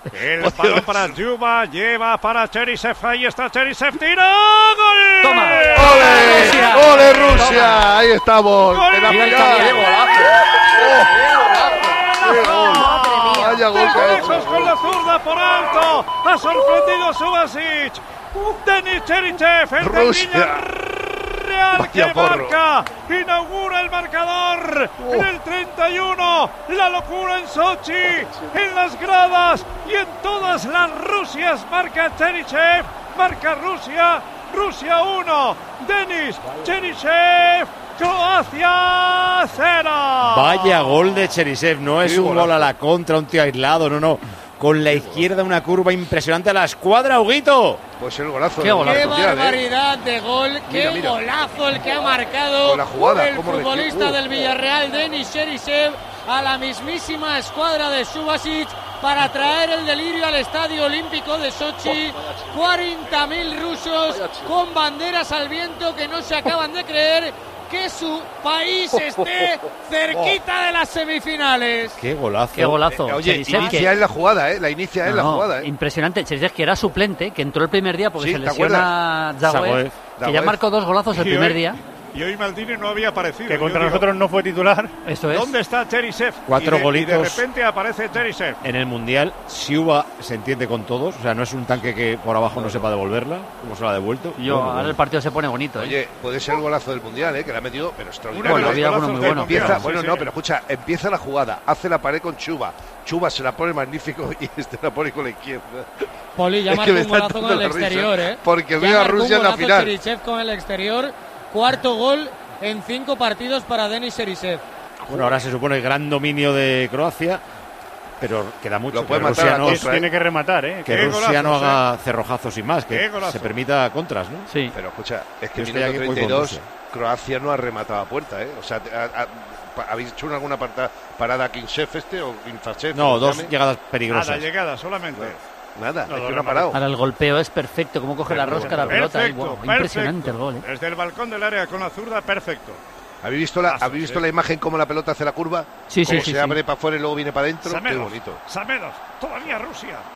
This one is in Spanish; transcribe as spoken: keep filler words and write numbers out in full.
El balón para Juba, lleva para Cherisev, ahí está Cherisev, tira, ¡gol! ¡Toma! ¡Ole! Rusia. ¡Ole Rusia! Ahí estamos. ¡Gol! En la ¡Qué final. ¡Qué gol! Vaya gol que ha De hecho. lejos con la zurda por alto, ha sorprendido Subasic. Denis Cherisev, el de Rusia. Real que Vaya porro. marca, inaugura el marcador en el treinta y uno, la locura en Sochi, en las gradas y en todas las Rusias marca Cherisev, marca Rusia, Rusia uno, Denis Cherisev, Croacia cero. Vaya gol de Cherisev, no es Qué un golazo. gol a la contra, un tío aislado, no, no. Con la izquierda una curva impresionante a la escuadra, Huguito. Pues el golazo. Qué del golazo. ¡Qué Mundial, ¿eh? barbaridad de gol! ¡Qué Mira, mira. golazo el que ha marcado Con la jugada, el cómo futbolista recibe. Uh. del Villarreal, Denis Cherisev, a la mismísima escuadra de Subasic para traer el delirio al Estadio Olímpico de Sochi. cuarenta mil rusos con banderas al viento que no se acaban de creer que su país esté cerquita de las semifinales. Qué golazo. Qué golazo. Eh, Oye, Cherisev, inicia que- en la jugada, ¿eh? La inicia en No, la no, jugada, ¿eh? impresionante. Cherisev, que era suplente, que entró el primer día porque Sí, se ¿te lesiona Zagoev, Zagoev. que ya Zagoev. marcó dos golazos el Y primer hoy- día. Y hoy Maldini no había aparecido. Que contra Yo digo, nosotros no fue titular. Eso es. ¿dónde está Cherisev? Cuatro y de, golitos. Y de repente aparece Cherisev. En el Mundial, Siuba se entiende con todos, o sea, no es un tanque que por abajo no sepa devolverla, como se la ha devuelto. Yo, Bueno, ahora bueno. el partido se pone bonito, ¿eh? Oye, puede ser el golazo del Mundial, ¿eh? Que le ha metido, pero Uno extraordinario. Bueno, de había los alguno golazos muy del bueno. Empieza, Mundial, bueno, sí, no, sí. pero escucha, empieza la jugada, hace la pared con Chuba. Chuba se la pone magnífico y este la pone con la izquierda. Poli ya Es marcó que me un está golazo con dando el la risa, exterior, ¿eh? porque Ya veo a marcó un Rusia en la golazo final. Cherisev con el exterior. Cuarto gol en cinco partidos para Denis Cherisev. Bueno, ahora se supone el gran dominio de Croacia, pero queda mucho. Lo puede que matar Rusia a no, contra, Tiene que rematar, ¿eh? que Qué Rusia no golazos, haga cerrojazos y más, Qué que golazo. se permita contras, ¿no? Sí. Pero escucha, es que Yo en estoy minuto aquí, voy con treinta y dos, Rusia. Croacia no ha rematado a puerta, ¿eh? O sea, ha- ha- pa- ¿habéis hecho alguna parta- parada a Kinsev este o Infachev? No, como dos se llame? llegadas Nada, peligrosas. llegada solamente. Nada, No, es no, que no, no ha parado. Ahora el golpeo es perfecto, cómo coge la rosca la pelota. Perfecto, Wow, perfecto. impresionante el gol, ¿eh? Desde el balcón del área con la zurda, perfecto. ¿Habéis visto, la, Paso, ¿habéis visto sí. la imagen cómo la pelota hace la curva? Sí, sí, Cómo sí, se sí. abre para afuera y luego viene para adentro. Qué Samedov, bonito. Samedov, todavía Rusia.